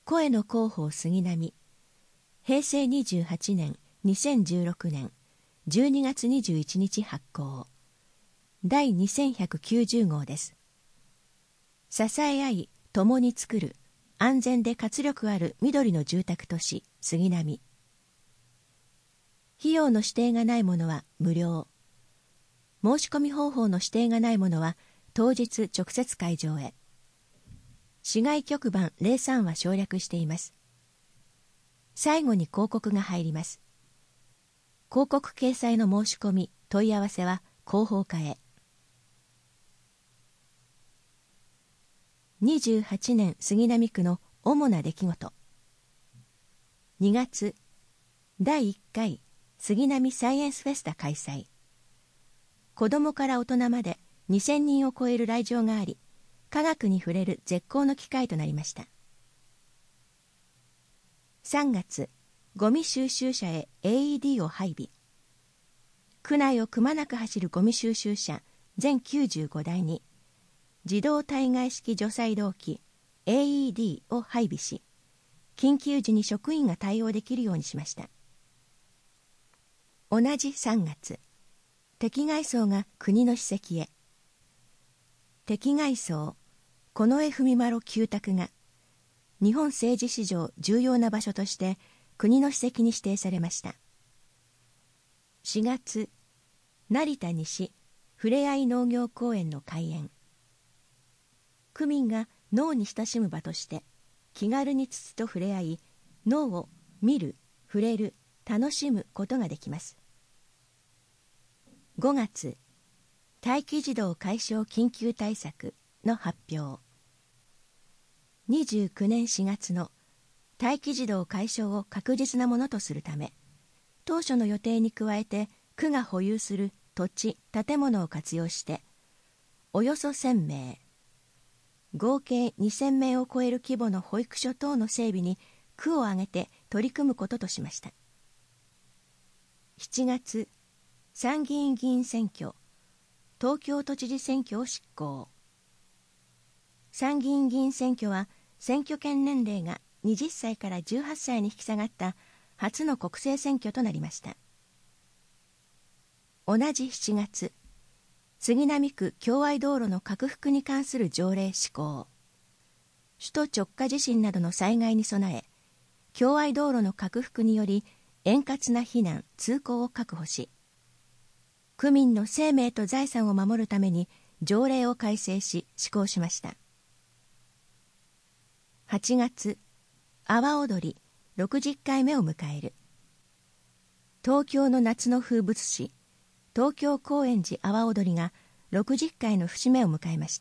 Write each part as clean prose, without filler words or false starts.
声の広報杉並、平成28年2016年12月21日発行、第2190号です。支え合い共に作る安全で活力ある緑の住宅都市杉並。費用の指定がないものは無料。申し込み方法の指定がないものは当日直接会場へ。市外局番03は省略しています。最後に広告が入ります。広告掲載の申し込み、問い合わせは広報課へ。28年杉並区の主な出来事。2月、第1回杉並サイエンスフェスタ開催。子どもから大人まで2000人を超える来場があり、科学に触れる絶好の機会となりました。3月、ゴミ収集車へ AED を配備。区内をくまなく走るゴミ収集車全95台に自動体外式除細動器 AED を配備し、緊急時に職員が対応できるようにしました。同じ3月、敵外装が国の史跡へ。敵外装近衛文麿旧宅が日本政治史上重要な場所として国の史跡に指定されました。4月、成田西ふれあい農業公園の開園。区民が農に親しむ場として気軽に土と触れ合い、農を見る、触れる、楽しむことができます。5月、待機児童解消緊急対策の発表。29年4月の待機児童解消を確実なものとするため、当初の予定に加えて区が保有する土地・建物を活用して、およそ1000名、合計2000名を超える規模の保育所等の整備に区を挙げて取り組むこととしました。7月、参議院議員選挙、東京都知事選挙を執行。参議院議員選挙は選挙権年齢が20歳から18歳に引き下がった初の国政選挙となりました。同じ7月、杉並区共愛道路の拡幅に関する条例施行。首都直下地震などの災害に備え、共愛道路の拡幅により円滑な避難・通行を確保し、区民の生命と財産を守るために条例を改正し施行しました。8月、阿波踊り60回目を迎える。東京の夏の風物詩、東京高円寺阿波踊りが60回の節目を迎えました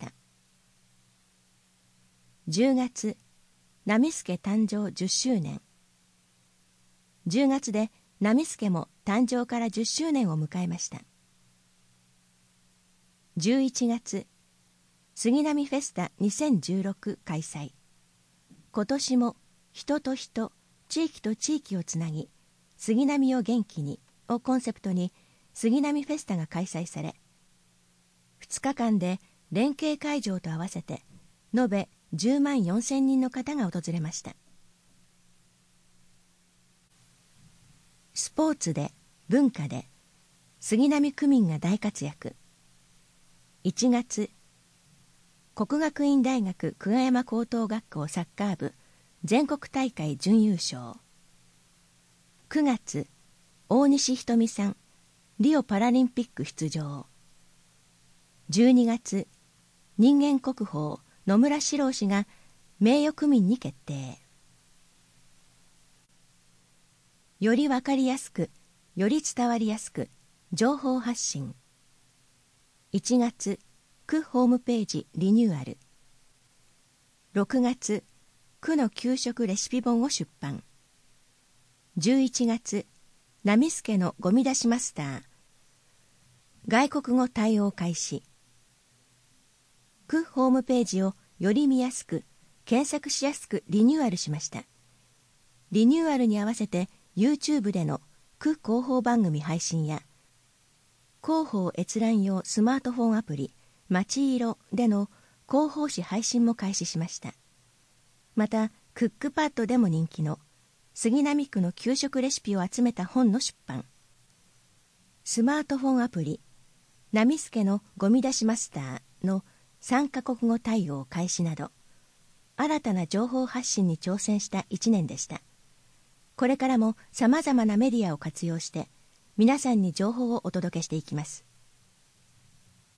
。10月、波助誕生10周年。10月で波助も誕生から10周年を迎えました。11月、杉並フェスタ2016開催。今年も人と人、地域と地域をつなぎ、杉並を元気にをコンセプトに杉並フェスタが開催され、2日間で連携会場と合わせて延べ10万4000人の方が訪れました。スポーツで、文化で、杉並区民が大活躍。1月、國學院大学久我山高等学校サッカー部全国大会準優勝。9月、大西ひとみさん、リオパラリンピック出場。12月、人間国宝野村史郎氏が名誉区民に決定。よりわかりやすく、より伝わりやすく、情報発信。1月、区ホームページリニューアル。6月、区の給食レシピ本を出版。11月、波助のゴミ出しマスター。外国語対応開始。区ホームページをより見やすく、検索しやすくリニューアルしました。リニューアルに合わせて YouTube での区広報番組配信や、広報閲覧用スマートフォンアプリまちいろでの広報誌配信も開始しました。またクックパッドでも人気の杉並区の給食レシピを集めた本の出版、スマートフォンアプリナミスケのゴミ出しマスターの3カ国語対応開始など、新たな情報発信に挑戦した1年でした。これからも様々なメディアを活用して皆さんに情報をお届けしていきます。